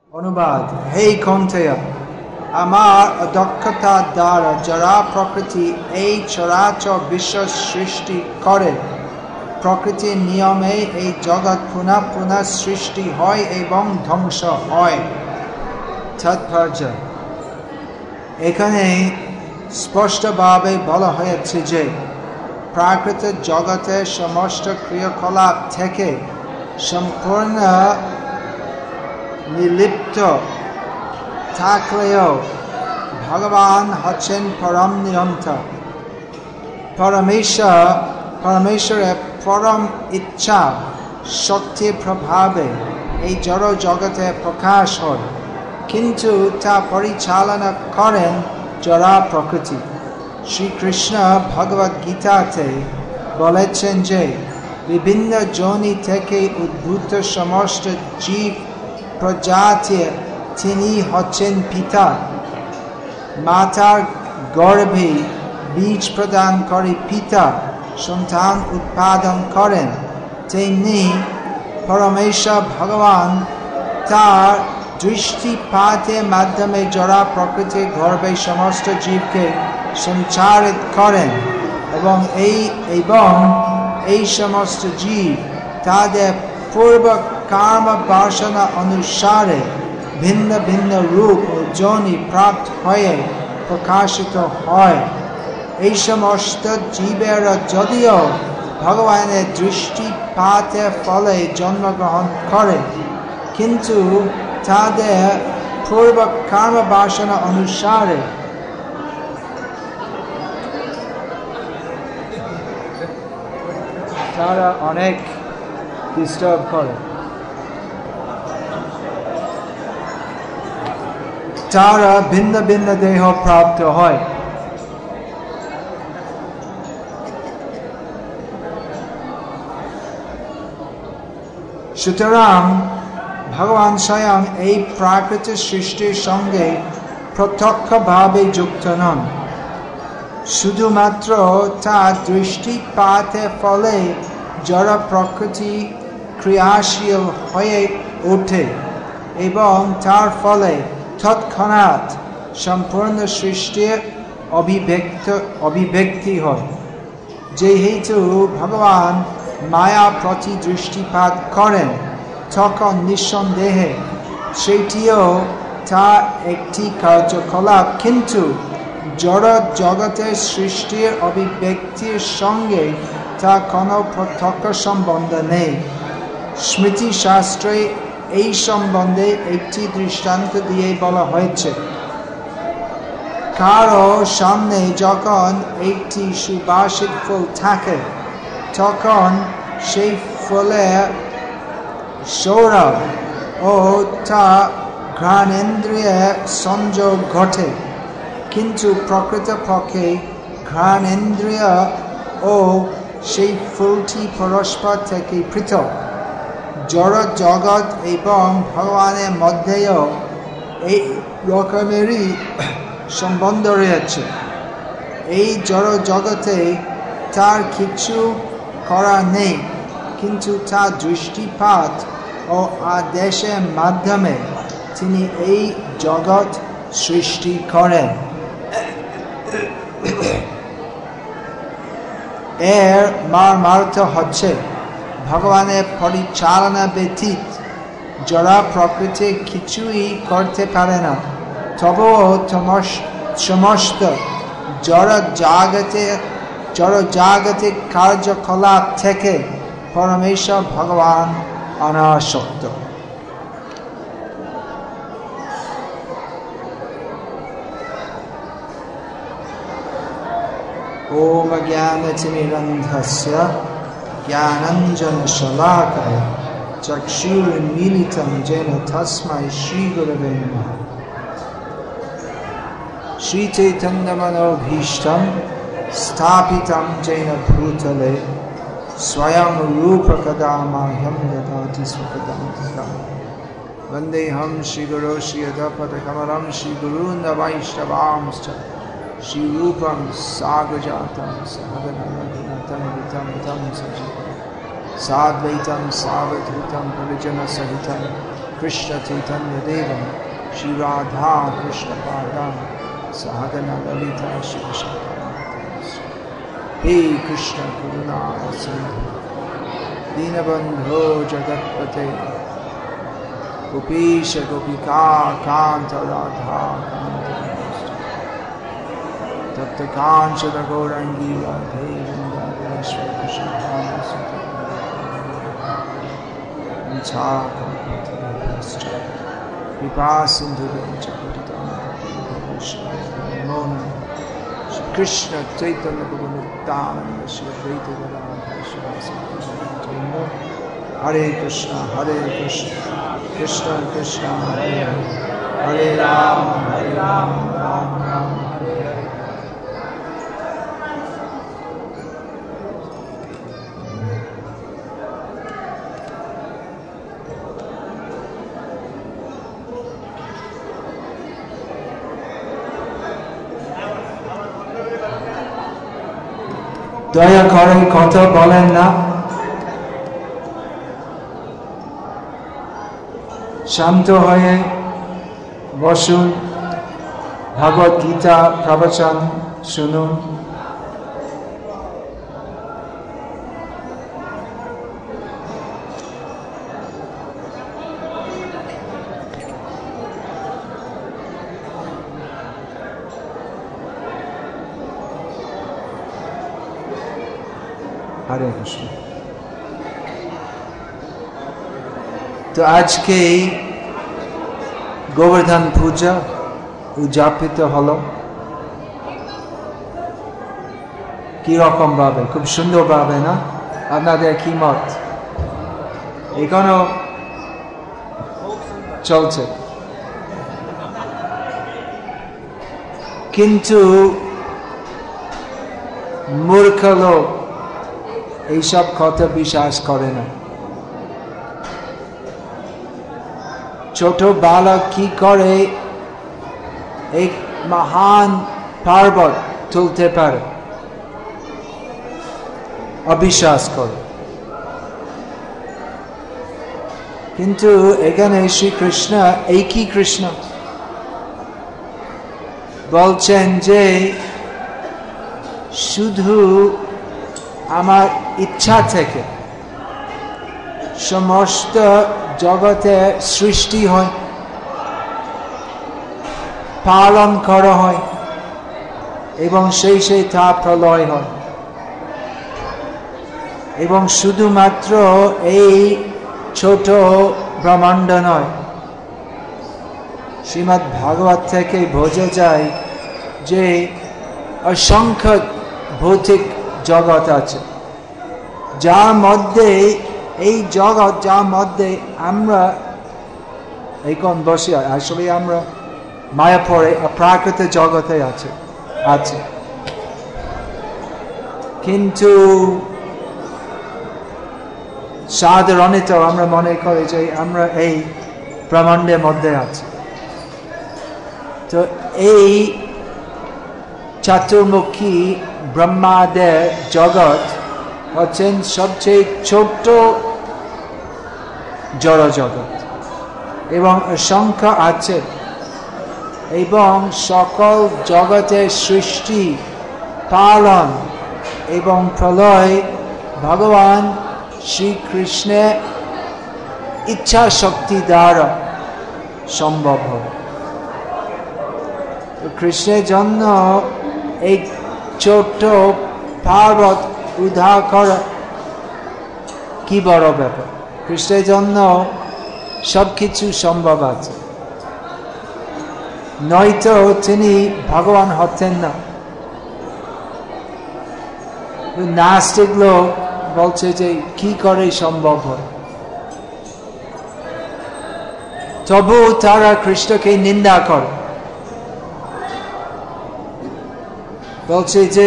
অনুবাদ। হে কৌন্তেয়, আমার অদক্ষতার দ্বারা যারা প্রকৃতি এই চরাচর বিশ্ব সৃষ্টি করে, প্রকৃতির নিয়মে এই জগৎ পুনঃ পুনঃ সৃষ্টি হয় এবং ধ্বংস হয়। তাৎপর্য: এখানে স্পষ্টভাবে বলা হয়েছে যে প্রাকৃতিক জগতের সমস্ত ক্রিয়াকলাপ থেকে সম্পূর্ণ নিলিপ্ত থাকলেও ভগবান হচ্ছেন পরম নিয়ন্ত্রক। পরমেশ্বরের পরম ইচ্ছা শক্তির প্রভাবে এই জড় জগতে প্রকাশ হয়, কিন্তু তা পরিচালনা করেন জড়া প্রকৃতি। শ্রীকৃষ্ণ ভগবদ গীতাতে বলেছেন যে বিভিন্ন যোনি থেকে উদ্ভূত সমস্ত জীব প্রজাতির তিনি হচ্ছেন পিতা। মাতার গর্ভে বীজ প্রদান করে পিতা সন্তান উৎপাদন করেন, তেমনি পরমেশ্বর ভগবান তার দৃষ্টিপাতের মাধ্যমে জড়া প্রকৃতির গর্ভে সমস্ত জীবকে সঞ্চারিত করেন এবং এই সমস্ত জীব তাদের পূর্ব কর্ম বাসনা অনুসারে ভিন্ন ভিন্ন রূপ ও যোনি প্রাপ্ত হয়ে প্রকাশিত হয়। এই সমস্ত জীবেরা যদিও ভগবানের দৃষ্টিপাতের ফলে জন্মগ্রহণ করে, কিন্তু তাদের পূর্ব কর্ম বাসনা অনুসারে তারা অনেক ডিস্টার্ব করে। তারা ভিন্ন ভিন্ন দেহ প্রাপ্ত হয়। সুতরাং ভগবান স্বয়ং এই প্রাকৃতিক সৃষ্টির সঙ্গে প্রত্যক্ষভাবে যুক্ত নন, শুধুমাত্র তার দৃষ্টিপাতের ফলে জড় প্রকৃতি ক্রিয়াশীল হয়ে ওঠে এবং তার ফলে তৎক্ষণাৎ সম্পূর্ণ সৃষ্টির অভিব্যক্তি হয়। যেহেতু ভগবান মায়া প্রতি দৃষ্টিপাত করেন, তখন নিঃসন্দেহে সেটিও তার একটি কার্যকলাপ, কিন্তু জড় জগতের সৃষ্টির অভিব্যক্তির সঙ্গে তা কোনো প্রত্যক্ষ সম্বন্ধ নেই। স্মৃতি শাস্ত্রে এই সম্বন্ধে একটি দৃষ্টান্ত দিয়ে বলা হয়েছে। কারো সামনে যখন একটি সুবাসিত ফুল থাকে, তখন সেই ফুলের সৌরভ ও তা ঘ্রাণেন্দ্রিয়ের সংযোগ ঘটে, কিন্তু প্রকৃতপক্ষে ঘ্রাণেন্দ্রিয় ও সেই ফুলটি পরস্পর থেকে পৃথক। জড় জগৎ এবং ভগবানের মধ্যেও এই রকমেরই সম্বন্ধ রয়েছে। এই জড় জগতে তার কিছু করার নেই, কিন্তু তার দৃষ্টিপাত ও আদেশের মাধ্যমে তিনি এই জগৎ সৃষ্টি করেন। এর মর্মার্থ হচ্ছে ভগবানের পরিচালনা ব্যতীত জড়া প্রকৃতি কিছুই করতে পারে না। তবুও সমস্ত জড়জাগতিক কার্যকলাপ থেকে পরমেশ্বর ভগবান অনাসক্ত। ओम ज्ञानतिमिरन्धस्य ज्ञानाञ्जनशलाकया चक्षुरुन्मीलितं येन तस्मै श्रीगुरवे नमः। श्रीचैतन्यमनोभीष्टं स्थापितं येन भूतले स्वयं रूपकदा मह्यं ददाति स्वपदान्तिकम्। वन्देऽहं श्रीगुरो श्रीयदपदकमलं श्रीगुरून् वैष्णवांश्च श्रीरूपं साग्रजातं सहगणरघुनाथं तं सजीवं साद्वैतं सावधूतं परिजनसहितं Krishna Chaitanya Devam Shri Radha Krishna Padam Sahagana Lalita Shiva Shankara. Hey Krishna Karuna Sindhu Dinabandho Jagatpate Gopisha Gopika Kanta Radha Tapta Kanchana Gaurangi Radhe Vrindavaneshwar Krishna Hamasa Vipa Sindhu Mona Krishna Chaitanya Nityananda Shri Advaita Gadadhara Shivasana Hare Krishna Krishna Krishna Hare Hare Hare Ram Ram Ram Hare Hare. দয়া করে কথা বলেন না, শান্ত হয়ে বসুন, ভগবত গীতা প্রবচন শুনুন। হরে কৃষ্ণ। তো আজকে গোবর্ধন পূজা উদযাপিত হলো কিরকম ভাবে? খুব সুন্দর ভাবে না? আপনাদের কি মত? এখনো চলছে, কিন্তু মূর্খ লোক এইসব কথা বিশ্বাস করে না। ছোট বালক কি করে এক মহান পর্বত তুলতে পারে? অবিশ্বাস করে। কিন্তু এখানে শ্রীকৃষ্ণ একই কৃষ্ণ বলছেন যে শুধু আমার ইচ্ছা থেকে সমস্ত জগতে সৃষ্টি হয়, পালন করা হয় এবং সেই তা প্রলয় হয়, এবং শুধুমাত্র এই ছোট ব্রহ্মাণ্ড নয়, শ্রীমদ্ ভাগবত থেকে বোঝা যায় যে অসংখ্য ভৌতিক জগৎ আছে, যার মধ্যে এই জগৎ, যার মধ্যে আমরা এখন বসে আসলে আমরা মায়াপুরে প্রাকৃত জগতে আছে, কিন্তু সাধারণত আমরা মনে করি যে আমরা এই ব্রহ্মাণ্ডের মধ্যে আছি। তো এই চতুর্মুখী ব্রহ্মাদের জগৎ হচ্ছেন সবচেয়ে ছোট জড় জগৎ, এবং অসংখ্য আছে, এবং সকল জগতের সৃষ্টি, পালন এবং প্রলয় ভগবান শ্রীকৃষ্ণের ইচ্ছা শক্তি দ্বারা সম্ভব হয়। কৃষ্ণের জন্য এই ছোট পর্বত উদ্ধার করা কি বড় ব্যাপার? কৃষ্ণের জন্য সবকিছু সম্ভব আছে, নয়তো তিনি ভগবান হতেন না। নাস্তিক লোক বলছে যে কি করে সম্ভব হয়, তবু তারা কৃষ্ণকে নিন্দা করে, বলছে যে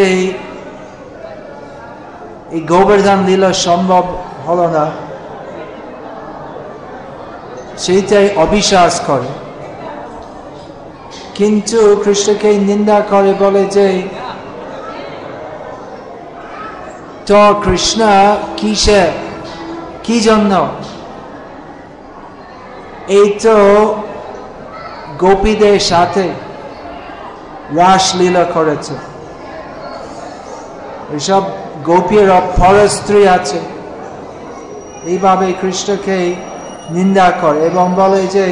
এই গোবর্ধন লীলা সম্ভব হলো না, সেইটাই অবিশ্বাস করে। কিন্তু কৃষ্ণকে নিন্দা করে, বলে যে তো কৃষ্ণ কিসে, কি জন্য এই তো গোপীদের সাথে রাসলীলা করেছে। এইসব গোপীর পরস্ত্রী আছে, এইভাবে কৃষ্ণকে নিন্দা করে এবং বলে যে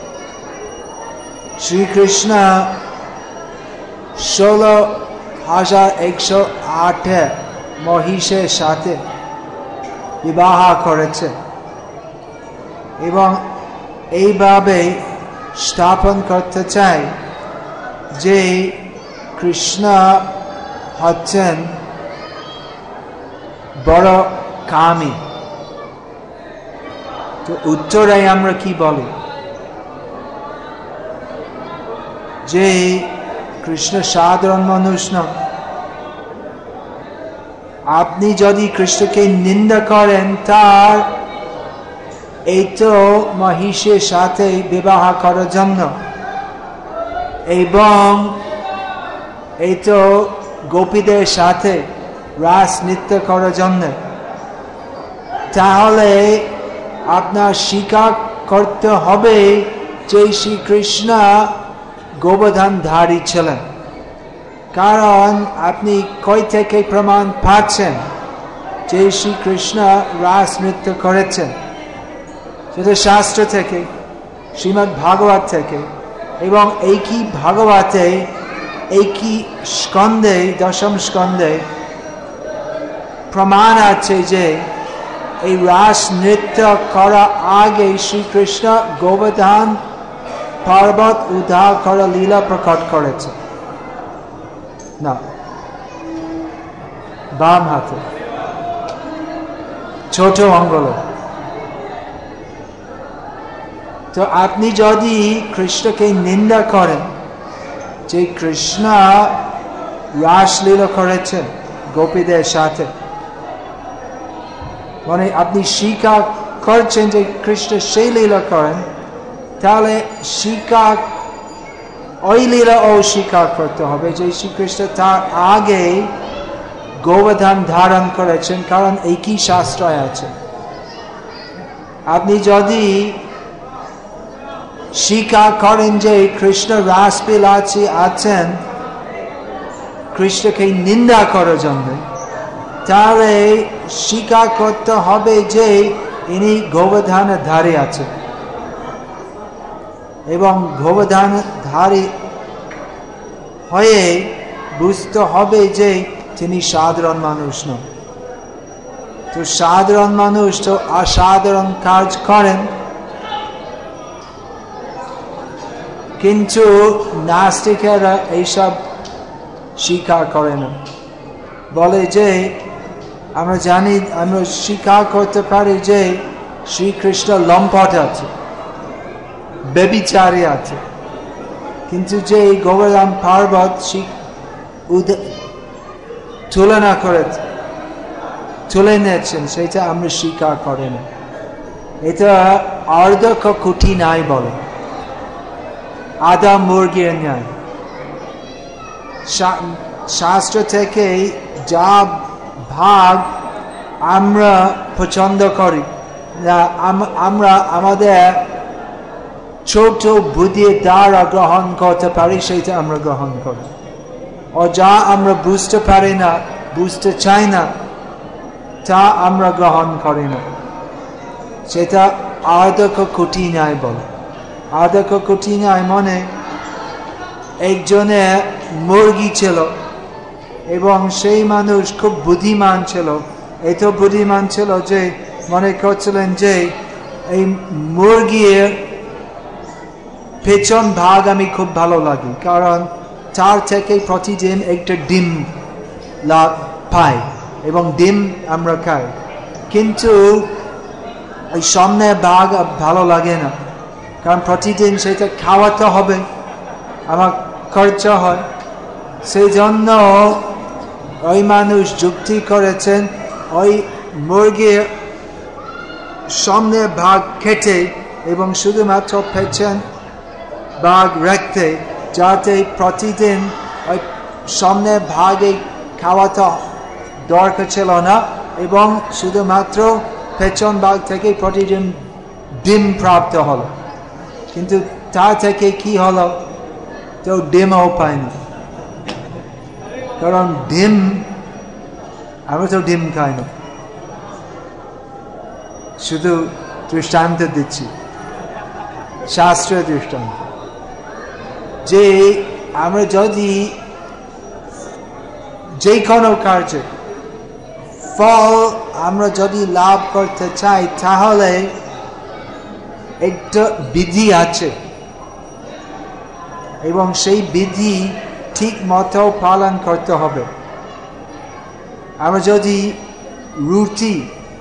শ্রীকৃষ্ণ 16,108 মহিষের সাথে বিবাহ করেছে এবং এইভাবে স্থাপন করতে চায় যে কৃষ্ণ হচ্ছেন বড় কামী। তো উত্তরে আমরা কি বলি? যে কৃষ্ণ সাধারণ মানুষ নন। আপনি যদি কৃষ্ণকে নিন্দা করেন তার এই তো মহিষের সাথে বিবাহ করার জন্য এবং এই তো গোপীদের সাথে রাস নৃত্য করার জন্য, তাহলে আপনার স্বীকার করতে হবে যে শ্রীকৃষ্ণ গোবর্ধনধারী ছিলেন। কারণ আপনি কই থেকে প্রমাণ পাচ্ছেন যে শ্রীকৃষ্ণ রাস নৃত্য করেছেন? সেটা শাস্ত্র থেকে, শ্রীমদ্ ভাগবত থেকে, এবং একই ভাগবতে একই স্কন্ধে, দশম স্কন্ধে প্রমাণ আছে যে এই রাস নৃত্য করা আগে শ্রীকৃষ্ণ গোবর্ধন পর্বত উদ্ধার করা লীলা প্রকট করেছে। না, বাম হাতে ছোট অঙ্গল। তো আপনি যদি কৃষ্ণকে নিন্দা করেন যে কৃষ্ণ রাসলীলা করেছেন গোপীদের সাথে, মানে আপনি স্বীকার করছেন যে কৃষ্ণ সেই লীলা করেন, তাহলে স্বীকার ওই লীলা অস্বীকার করতে হবে যে শ্রীকৃষ্ণ তার আগে গোবর্ধন ধারণ করেছেন, কারণ একই শাস্ত্রায় আছে। আপনি যদি স্বীকার করেন যে কৃষ্ণ রাসলীলায় আছেন কৃষ্ণকে নিন্দা করার জন্য, তাহলে স্বীকার করতে হবে যে ইনি গোবর্ধনের ধারে আছেন এবং গোবর্ধনধারী হয়ে বুঝতে হবে যে তিনি সাধারণ মানুষ নন। তো সাধারণ মানুষ তো অসাধারণ কাজ করেন, কিন্তু নাস্তিকেরা এইসব স্বীকার করে না। বলে যে আমরা জানি, আমরা স্বীকার করতে পারি যে শ্রীকৃষ্ণ লম্পট আছে, বেবিচারী আছে, কিন্তু যে গোবর্ধন পর্বত তুলনা করে তুলে নিয়েছেন সেটা আমরা স্বীকার করি না। এটা অর্ধক কুটি নাই বলে, আধা মুরগির ন্যায়। শাস্ত্র থেকে যা ভাগ আমরা পছন্দ করি, আমরা আমাদের ছোট বুদ্ধির দ্বারা গ্রহণ করতে পারি, সেটা আমরা গ্রহণ করি। ও যা আমরা বুঝতে পারি না, বুঝতে চাই না, তা আমরা গ্রহণ করি না। সেটা আর্ধক কুটি নাই বলে। আর্ধক কুটি নাই মানে একজনের মুরগি ছিল এবং সেই মানুষ খুব বুদ্ধিমান ছিল, এত বুদ্ধিমান ছিল যে মনে করছিলেন যে এই মুরগির পেছন ভাগ আমি খুব ভালো লাগে, কারণ তার থেকে প্রতিদিন একটা ডিম পাই এবং ডিম আমরা খাই, কিন্তু এই সামনের ভাগ ভালো লাগে না, কারণ প্রতিদিন সেটা খাওয়াতে হবে, আমার খরচা হয়। সেই জন্য ওই মানুষ যুক্তি করেছেন ওই মুরগির সামনের ভাগ কেটে এবং শুধুমাত্র পেছন ভাগ রাখতে, যাতে প্রতিদিন ওই সামনের ভাগে খাওয়াতে দরকার ছিল না এবং শুধুমাত্র পেছন ভাগ থেকে প্রতিদিন ডিম প্রাপ্ত হলো। কিন্তু তার থেকে কি হলো, তো ডিমও পায়নি। কারণ ডিম, আমরা তো ডিম খাই না, শুধু দৃষ্টান্ত দিচ্ছি, শাস্ত্রীয় দৃষ্টান্ত, যে আমরা যদি যে কোনো কার্যে ফল আমরা যদি লাভ করতে চাই, তাহলে একটা বিধি আছে এবং সেই বিধি ঠিক মতো পালন করতে হবে। আমরা যদি রুটি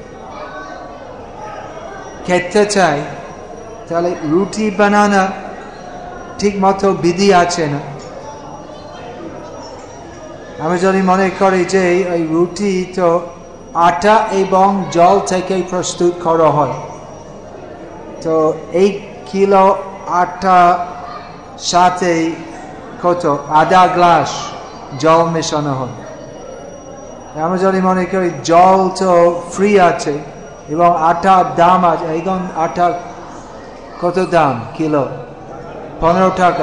খেতে চাই, তাহলে রুটি বানানো ঠিক মতো বিধি আছে না। আমরা যদি মনে করি যে এই রুটি তো আটা এবং জল থেকে প্রস্তুত করা হয়, তো 1 কিলো আটা সাথে কত, আধা গ্লাস জল মেশানো হয়। আমরা যদি মনে করি জল তো ফ্রি আছে এবং আটার দাম আছে, এখন আটা কত দাম কিলো, 15 টাকা,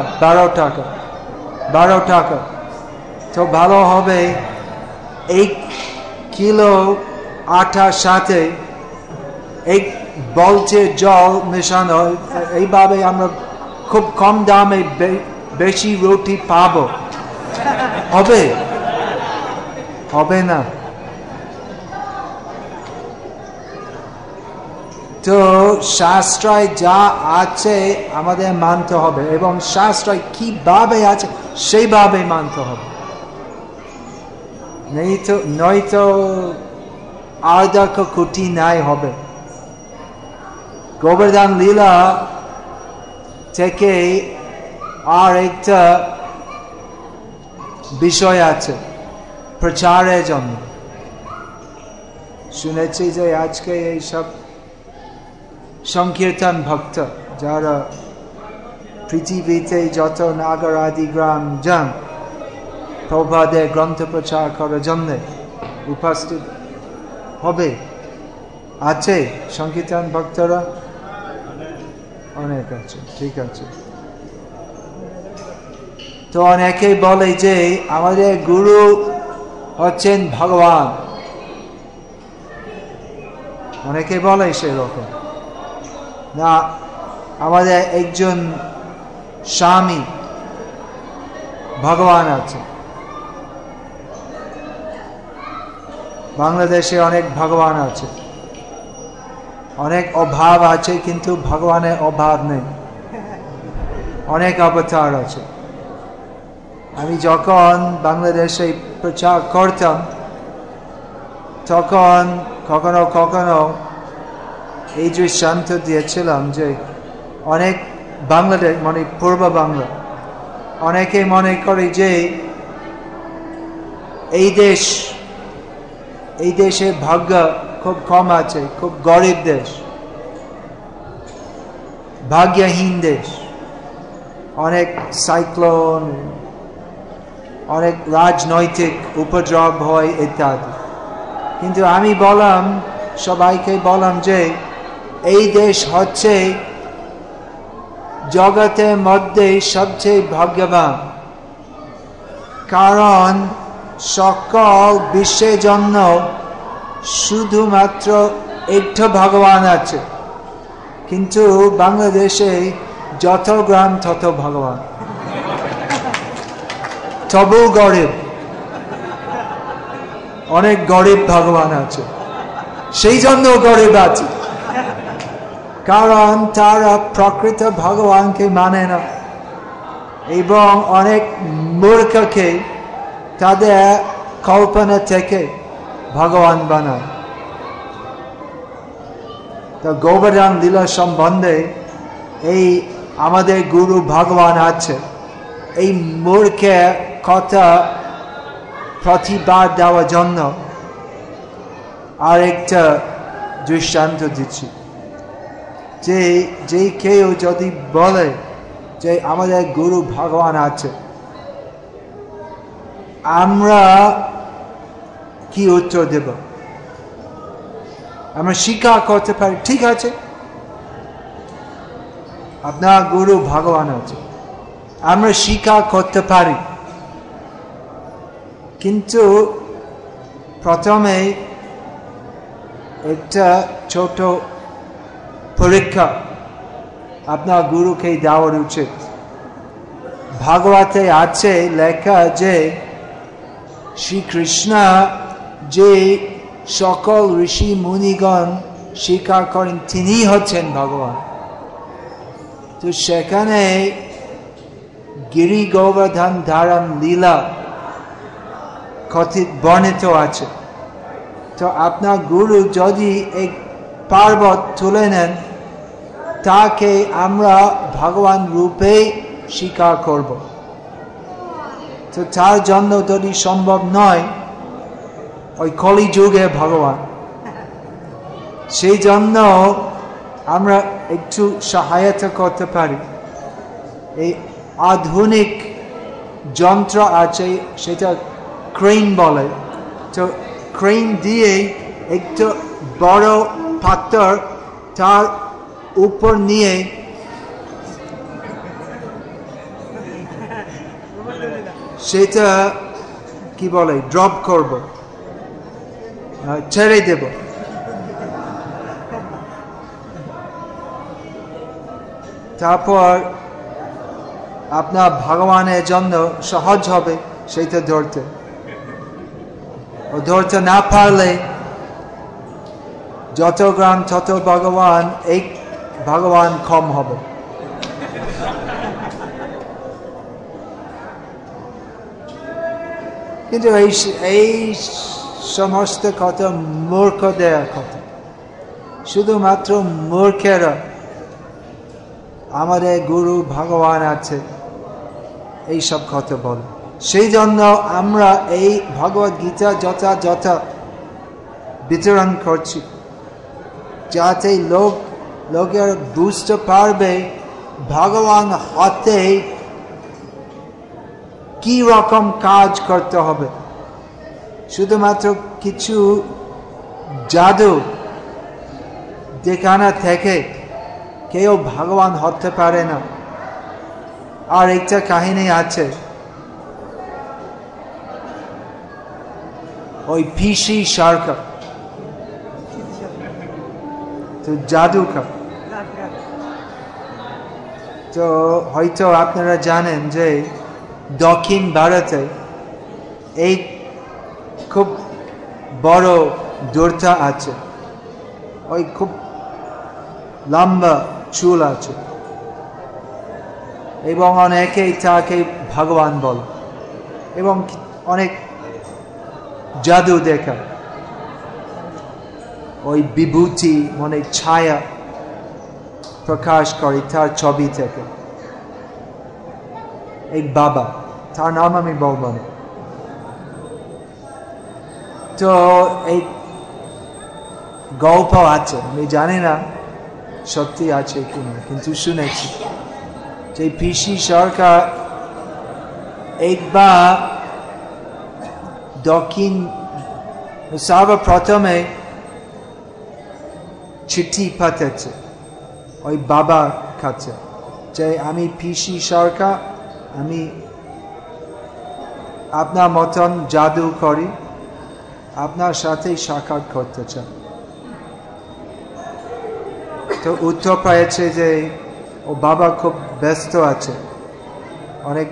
12 টাকা, তো ভালো হবে 1 কিলো আটার সাথে 1 বালতি জল মেশানো। এইভাবে আমরা খুব কম দামে বেশি রুটি পাবো। হবে না। তো শাস্ত্রায় যা আছে আমাদের মানতে হবে, এবং শাস্ত্রায় কিভাবে আছে সেইভাবে মানতে হবে। নয়তো আর্ধক কুটি নাই হবে। গোবর্ধন লীলা থেকে আর একটা বিষয় আছে প্রচারের জন্য। শুনেছি যে আজকে এইসব সংকীর্তন ভক্ত যারা পৃথিবীতে যত নাগর আদি গ্রাম যান প্রভুপাদের গ্রন্থ প্রচার করার জন্য উপস্থিত হবে, আছে সংকীর্তন ভক্তরা অনেক আছে, ঠিক আছে। তো অনেকে বলে যে আমাদের গুরু হচ্ছেন ভগবান, অনেকে বলে সেরকম না, আমাদের একজন স্বামী ভগবান আছে। বাংলাদেশে অনেক ভগবান আছে, অনেক অভাব আছে, কিন্তু ভগবানের অভাব নেই। অনেক অবতার আছে। আমি যখন বাংলাদেশে প্রচার করতাম, তখন কখনো কখনো এই দৃষ্টান্ত দিয়েছিলাম যে অনেক বাংলাদেশ মানে পূর্ব বাংলা, অনেকে মনে করে যে এই দেশে ভাগ্য খুব কম আছে, খুব গরিব দেশ, ভাগ্যহীন দেশ, অনেক সাইক্লোন, অনেক রাজনৈতিক উপদ্রব হয় ইত্যাদি। কিন্তু আমি সবাইকে বললাম যে এই দেশ হচ্ছে জগতের মধ্যে সবচেয়ে ভাগ্যবান, কারণ সকল বিশ্বের জন্য শুধুমাত্র একটা ভগবান আছে, কিন্তু বাংলাদেশে যত গ্রাম তত ভগবান, তবু গরিব, অনেক গরিব ভগবান আছে। সেই জন্য গরিব আছে, কারণ তারা প্রকৃত ভগবানকে মানে না এবং অনেক মূর্খকে তাদের কল্পনা থেকে ভগবান বানায়। তো গোবর্ধন লীলা সম্বন্ধে এই আমাদের গুরু ভগবান আছে, এই মূর্খের কথা প্রতিবাদ দেওয়ার জন্য আর একটা দৃষ্টান্ত দিচ্ছি, যে কেউ যদি বলে যে আমাদের গুরু ভগবান আছে, আমরা কি উত্তর দেব? আমরা স্বীকার করতে পারি, ঠিক আছে, আপনার গুরু ভগবান আছে, আমরা স্বীকার করতে পারি, কিন্তু প্রথমে একটা ছোট পরীক্ষা আপনার গুরুকে দেওয়ার উচিত। ভাগবতে আছে লেখা যে শ্রীকৃষ্ণ যে সকল ঋষি মুনিগণ স্বীকার করেন তিনি হচ্ছেন ভগবান। তো সেখানে গিরি গোবর্ধন ধারণ লীলা কথিত বর্ণিত আছে। তো আপনার গুরু যদি এক পর্বত তুলে নেন, তাকে আমরা ভগবান রূপে স্বীকার করব। তো তার জন্য যদি সম্ভব নয় ওই কলিযুগে ভগবান, সেই জন্য আমরা একটু সহায়তা করতে পারি। এই আধুনিক যন্ত্র আছে, সেটা ক্রেন বলে। তো ক্রেন দিয়ে একটু বড় পাথর তার উপর নিয়ে সেটা কি বলে ড্রপ করব, ছেড়ে দেব। তারপর আপনার ভগবানের জন্য সহজ হবে সেটা ধরতে। ও ধরতে না পারলে যত গ্রাম তত ভগবান, এক ভগবান কম হবে। কিন্তু এই সমস্ত কথা মূর্খদের কথা, শুধুমাত্র মূর্খেরা আমাদের গুরু ভগবান আছে এইসব কথা বলে। সেই জন্য আমরা এই ভগবদ গীতা যথাযথ বিতরণ করছি, যাতে লোকের বুঝতে পারবে ভগবান হাতে কি রকম কাজ করতে হবে। শুধুমাত্র কিছু জাদু দেখানো থেকে কেউ ভগবান হতে পারে না। আর একটা কাহিনী আছে, ওই পিসি সরকার তো জাদুকর। তো হয়তো আপনারা জানেন যে দক্ষিণ ভারতে এই খুব বড় দূরতা আছে, ওই খুব লম্বা চুল আছে, এবং অনেকেই তাকে ভগবান বলে, এবং অনেক জাদু দেখা, ওই বিভূতি মানে ছায়া প্রকাশ করে তার ছবি থেকে। এই বাবা, তার নাম আমি বলবো না। তো এই গল্প আছে, আমি জানি না সত্যি আছে কিনা, কিন্তু শুনেছি যে পিসি সরকার একবার দক্ষিণ সর্বপ্রথমে চিঠি পাঠাচ্ছে ওই বাবার কাছে যে আমি পিসি সরকার, আমি আপনার মতন জাদু করি, আপনার সাথে সাক্ষাৎ করতে চাই। তো উত্তর পেয়েছে যে ও বাবা খুব ব্যস্ত আছে, অনেক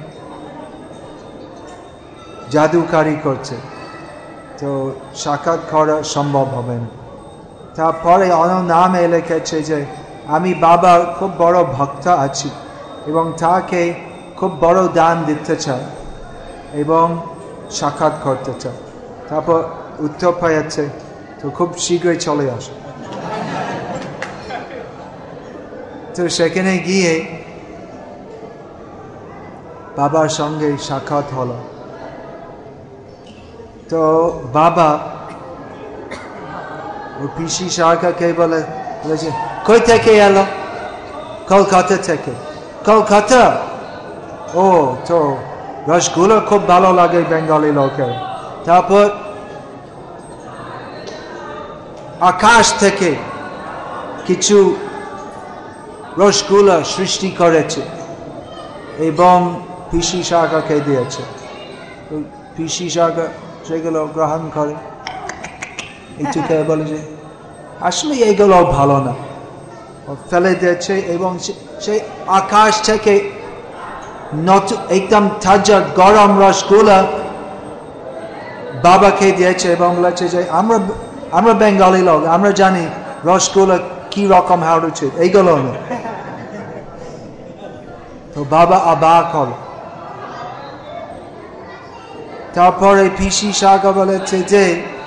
জাদুকারি করছে, তো সাক্ষাৎ করা সম্ভব হবে না। তারপরে অন্য নামে লিখেছে যে আমি বাবার খুব বড় ভক্ত আছি এবং তাকে খুব বড় দান দিতে চাই এবং সাক্ষাৎ করতে চাই। তারপর উত্তর পেয়েছে তো খুব শীঘ্রই চলে আসে। তো সেখানে গিয়ে বাবার সঙ্গে সাক্ষাৎ হলো। তো বাবা ও পিসি সরকারকে বলেছে কই থেকে এলো? কলকাতা থেকে। কলকাতা? ও, তো রসগোল্লা খুব ভালো লাগে বেঙ্গলি লোকের। তারপর আকাশ থেকে কিছু রসগোল্লা সৃষ্টি করেছে এবং পিসি সরকারকে দিয়েছে। পিসি সরকার সেগুলো গ্রহণ করে, এইটুকু বলে যে আসলে এগুলো ভালো না, ফেলে দিয়েছে। এবং সেই আকাশ থেকে একদম তাজা গরম রসগোল্লা বাবাকে দিয়েছে এবং বলেছে যে আমরা বেঙ্গলি লোক, আমরা জানি রসগোল্লা কি রকম হওয়া উচিত, এইগুলো না। তো বাবা অবাক হল। তারপরে পিসি সরকার বলেছে যে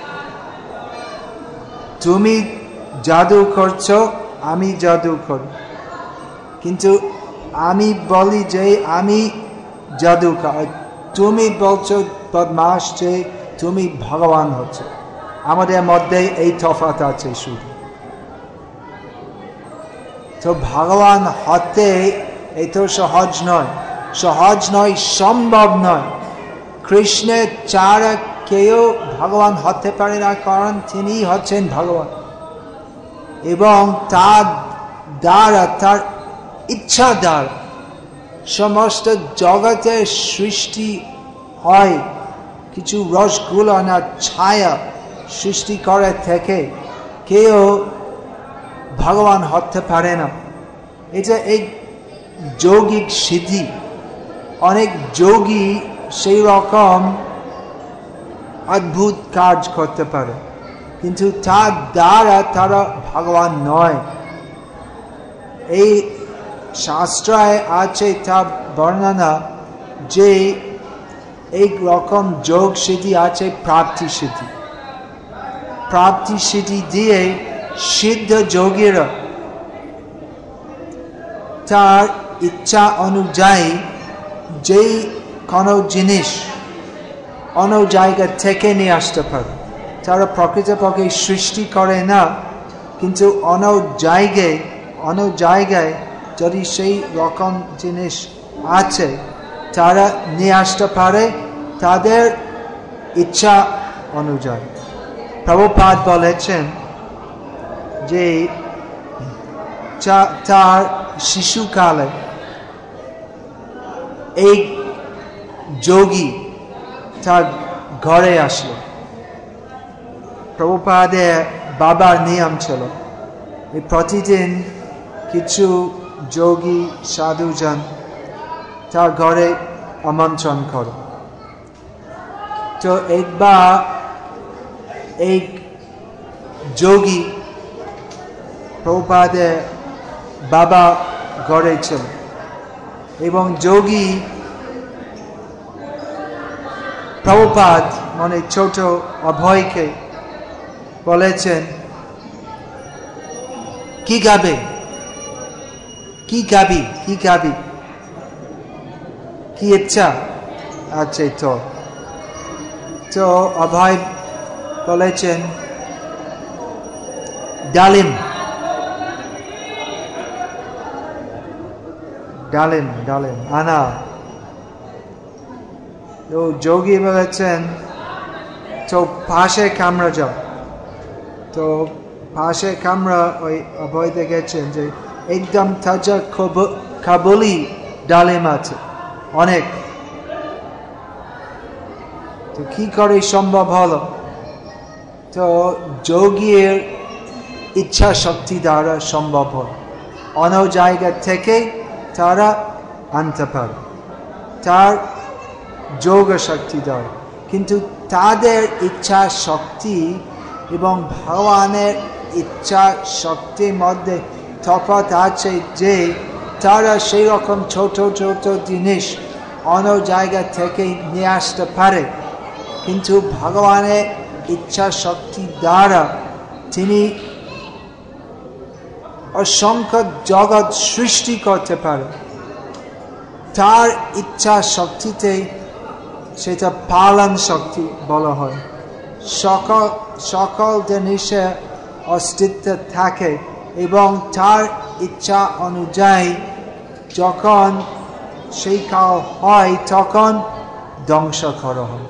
তুমি জাদু করছো, আমি জাদু করি, কিন্তু আমি বলি যে আমি জাদু করি, তুমি বলছো বদমাশ যে তুমি ভগবান হচ্ছে। আমাদের মধ্যে এই তফাৎ আছে শুধু। তো ভগবান হতে এই তো সহজ নয়, সহজ নয়, সম্ভব নয়। কৃষ্ণের ছাড়া কেউ ভগবান হতে পারে না, কারণ তিনি হচ্ছেন ভগবান এবং তার দ্বারা, তার ইচ্ছা দ্বারা সমস্ত জগতের সৃষ্টি হয়। কিছু রসগোল্লা না ছায়া সৃষ্টি করে থেকে কেউ ভগবান হতে পারে না। এটা এক যৌগিক সিদ্ধি। অনেক যোগী সেই রকম অদ্ভুত কাজ করতে পারে, কিন্তু তার দ্বারা তারা ভগবান নয়। এই শাস্ত্রায় আছে তা বর্ণনা যে এই রকম যোগ সিদ্ধি আছে প্রাপ্তি সিদ্ধি। প্রাপ্তি সিদ্ধি দিয়ে সিদ্ধ যোগীরা তার ইচ্ছা অনুযায়ী যেই কোনো জিনিস অন্য জায়গা থেকে নিয়ে আসতে পারে। তারা প্রকৃতপক্ষে সৃষ্টি করে না, কিন্তু অন্য জায়গায় যদি সেই রকম জিনিস আছে তারা নিয়ে আসতে পারে তাদের ইচ্ছা অনুযায়ী। প্রভুপাদ বলেছেন যে তার শিশুকালে এই যোগী তার ঘরে আসলো। প্রভুপাদের বাবার নিয়ম ছিল এই প্রতিদিন কিছু যোগী সাধুজন তার ঘরে আমন্ত্রণ করে। তো একবার এক যোগী প্রভুপাদের বাবা ঘরে ছিল এবং যোগী প্রভুপাদ মানে ছোট অভয়কে বলেছেন, কি গাবে, কি গাবি, কি গাবি, কি ইচ্ছা আছে তোর? তো অভয় বলেছেন ডালিম, ডালিম, ডালিম আনা। তো যোগী বলেছেন তো পাশে কামরা যাও। তো পাশে কামরা ওই অভয় দেখেছেন যে একদম তাজা কাবুলি ডালিম আছে অনেক। তো কি করে সম্ভব হলো? তো যোগীর ইচ্ছা শক্তি দ্বারা সম্ভব হল। অন্য জায়গা থেকে তারা আনতে পারে তার যোগ শক্তি দ্বারা, কিন্তু তাদের ইচ্ছা শক্তি এবং ভগবানের ইচ্ছা শক্তির মধ্যে তফাৎ আছে যে তারা সেই রকম ছোট ছোট জিনিস অন্য জায়গা থেকে নিয়ে আসতে পারে, কিন্তু ভগবানের ইচ্ছা শক্তি দ্বারা তিনি অসংখ্য জগৎ সৃষ্টি করতে পারে। তার ইচ্ছা শক্তিতে সেটা পালন শক্তি বলা হয়। সকল জিনিসের অস্তিত্ব থাকে এবং তার ইচ্ছা অনুযায়ী যখন সেই কাল হয় তখন ধ্বংস করা হয়।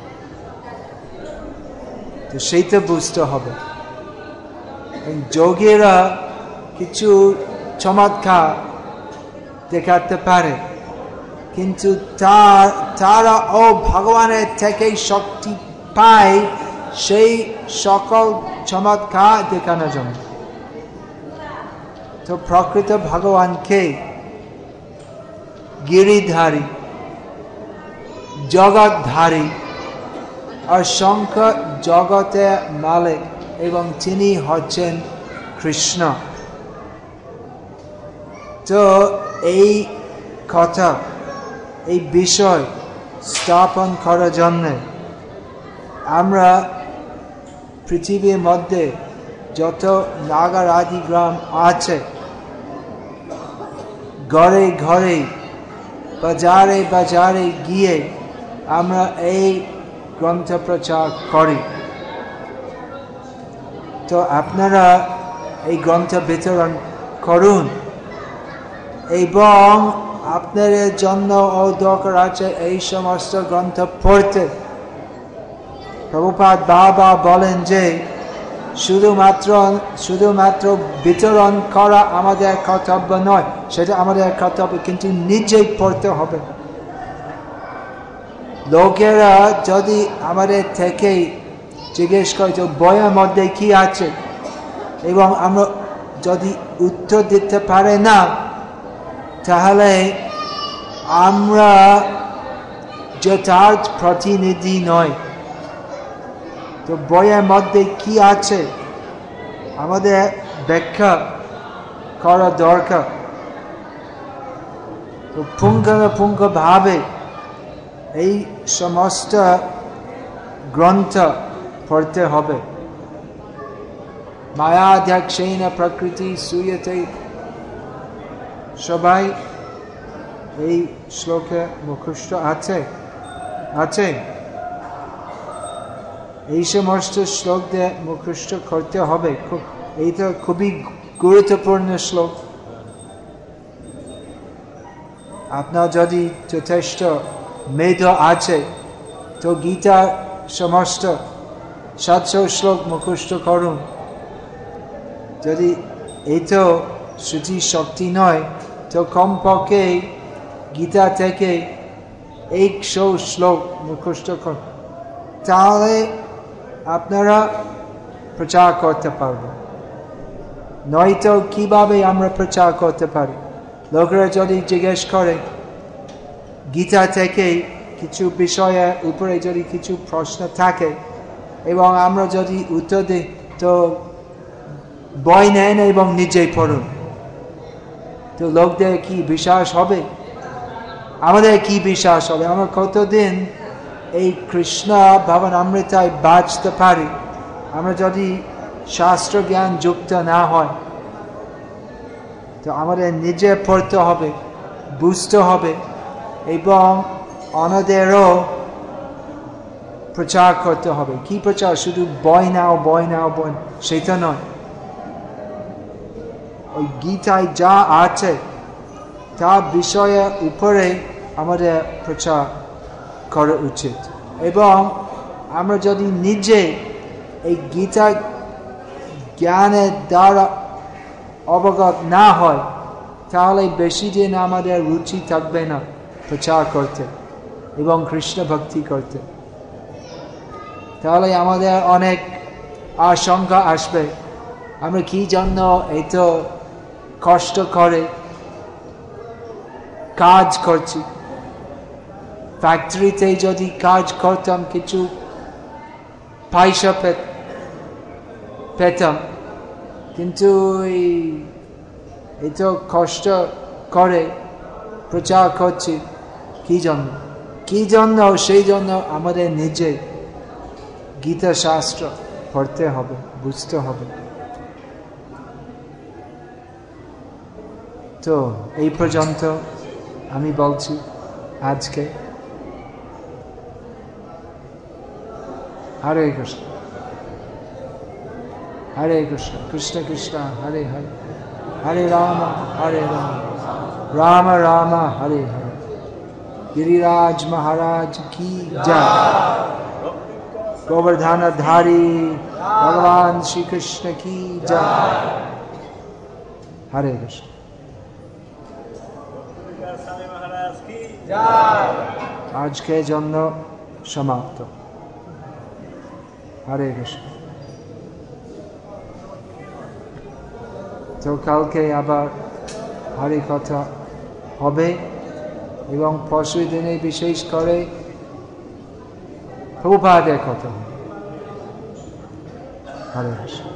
তো সেইটা বুঝতে হবে। যোগীরা কিছু চমৎকার দেখাতে পারে, কিন্তু তারা ও ভগবানের থেকে শক্তি পায় সেই সকল চমৎকার দেখানোর জন্য। তো প্রকৃত ভগবানকে গিরিধারী, জগৎধারী আর শঙ্খ জগতের মালিক, এবং তিনি হচ্ছেন কৃষ্ণ। তো এই কথা, এই বিষয় স্থাপন করার জন্য আমরা পৃথিবীর মধ্যে যত নাগার আদি গ্রাম আছে, ঘরে ঘরে, বাজারে বাজারে গিয়ে আমরা এই গ্রন্থ প্রচার করি। তো আপনারা এই গ্রন্থ বিতরণ করুন, এবং আপনাদের জন্য ও দরকার আছে এই সমস্ত গ্রন্থ পড়তে। প্রভুপাদ বাবা বলেন যে শুধুমাত্র বিতরণ করা আমাদের কর্তব্য নয়, সেটা আমাদের কর্তব্য, কিন্তু নিজেই পড়তে হবে। লোকেরা যদি আমাদের থেকে জিজ্ঞেস করে যে বইয়ের মধ্যে কি আছে, এবং আমরা যদি উত্তর দিতে পারে না, তাহলে আমরা যথার্থ প্রতিনিধি নয়। তো বইয়ের মধ্যে কি আছে আমাদের ব্যাখ্যা করা দরকার। তো পুঙ্খানুপুঙ্খভাবে এই সমস্ত গ্রন্থ পড়তে হবে। মায়াধ্যক্ষেন প্রকৃতি সুয়তে, সবাই এই শ্লোকে মুখস্থ আছে। এই সমস্ত শ্লোক দিয়ে মুখস্থ করতে হবে। এইটা খুবই গুরুত্বপূর্ণ শ্লোক। আপনার যদি যথেষ্ট মেধ আছে, তো গীতার সমস্ত 700 শ্লোক মুখস্থ করুন। যদি এই তো শ্রুতি শক্তি নয়, তো কমপক্ষে গীতা থেকে 100 শ্লোক মুখস্থ করুন, তাহলে আপনারা প্রচার করতে পারবেন। নয়তো কিভাবে আমরা প্রচার করতে পারি? লোকেরা যদি জিজ্ঞেস করে গীতা থেকে কিছু বিষয়ের উপরে যদি কিছু প্রশ্ন থাকে, এবং আমরা যদি উত্তর দিই, তো বই নেন এবং নিজেই পড়ুন। তো লোকদের কি বিশ্বাস হবে? আমাদের কি বিশ্বাস হবে? আমরা কতদিন এই কৃষ্ণ ভাবনামৃতায় বাঁচতে পারি আমরা যদি শাস্ত্র জ্ঞান যুক্ত না হয়? তো আমাদের নিজে পড়তে হবে, বুঝতে হবে, এবং অন্যদেরও প্রচার করতে হবে। কি প্রচার? শুধু বই নাও সেটা নয়। ওই গীতায় যা আছে তা বিষয়ের উপরে আমাদের প্রচার করা উচিত। এবং আমরা যদি নিজে এই গীতা জ্ঞানের দ্বারা অবগত না হয়, তাহলে বেশি দিন আমাদের রুচি থাকবে না প্রচার করতে এবং কৃষ্ণ ভক্তি করতে। তাহলে আমাদের অনেক আশঙ্কা আসবে, আমরা কি জন্য এত কষ্ট করে কাজ করছি। ফ্যাক্টরিতে যদি কাজ করতাম, কিছু পয়সা পেতাম, কিন্তু এত কষ্ট করে প্রচার করছি কি জন্য? সেই জন্য আমাদের নিজে গীতা শাস্ত্র পড়তে হবে, বুঝতে হবে। তো এই পর্যন্ত আমি বলছি আজকে। হরে কৃষ্ণ হরে কৃষ্ণ, কৃষ্ণ কৃষ্ণ হরে হরে, হরে রাম রাম রাম হরে হরে। गिरिराज महाराज की जय। गोवर्धन धारी भगवान श्री कृष्ण की जय। हरे कृष्ण। আজকে জন্য সমাপ্ত। হরে কৃষ্ণ। তো কালকে আবার হরি কথা হবে এবং পরশু দিনে বিশেষ করে প্রভুপাদের কথা হবে। হরে কৃষ্ণ।